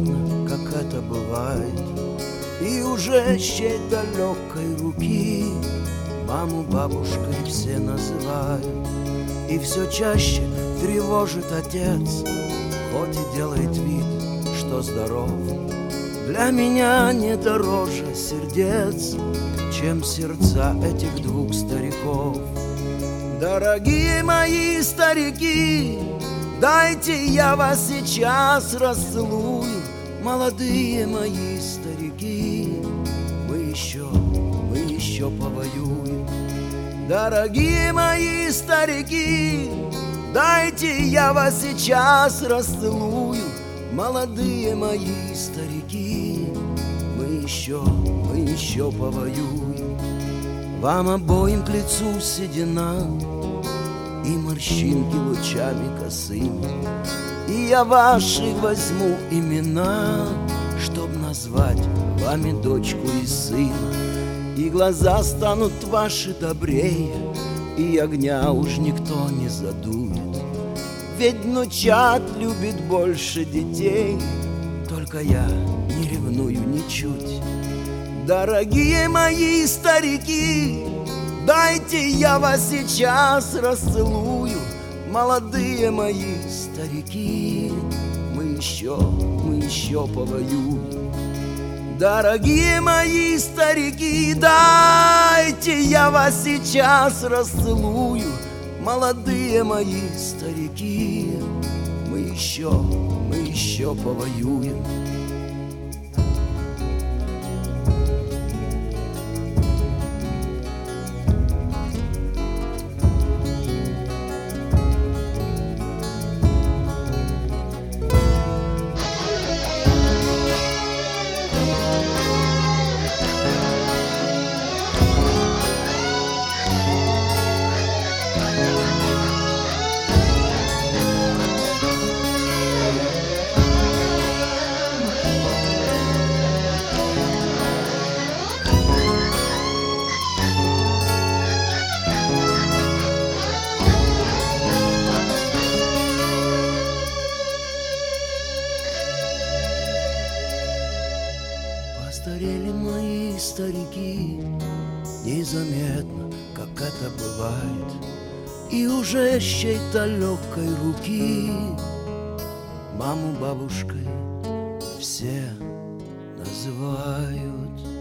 незаметно, как это бывает, и уже с чьей-то легкой руки маму бабушкой все называют. И все чаще тревожит отец, хоть и делает вид, что здоров. Для меня не дороже сердец, чем сердца этих двух стариков. Дорогие мои старики, дайте я вас сейчас расцелую. Молодые мои старики, мы еще повоюем. Дорогие мои старики, дайте я вас сейчас расцелую. Молодые мои старики, мы еще повоюем. Вам обоим к лицу седина и морщинки лучами косыми, и я ваши возьму имена, чтоб назвать вами дочку и сына. И глаза станут ваши добрее, и огня уж никто не задует. Ведь внучат любит больше детей, только я не ревную ничуть. Дорогие мои старики, дайте я вас сейчас расцелую. Молодые мои старики, мы еще повоюем. Дорогие мои старики, дайте я вас сейчас расцелую. Молодые мои старики, мы еще повоюем. Постарели мои старики, незаметно, как это бывает, и уже с чьей-то легкой руки маму бабушкой все называют.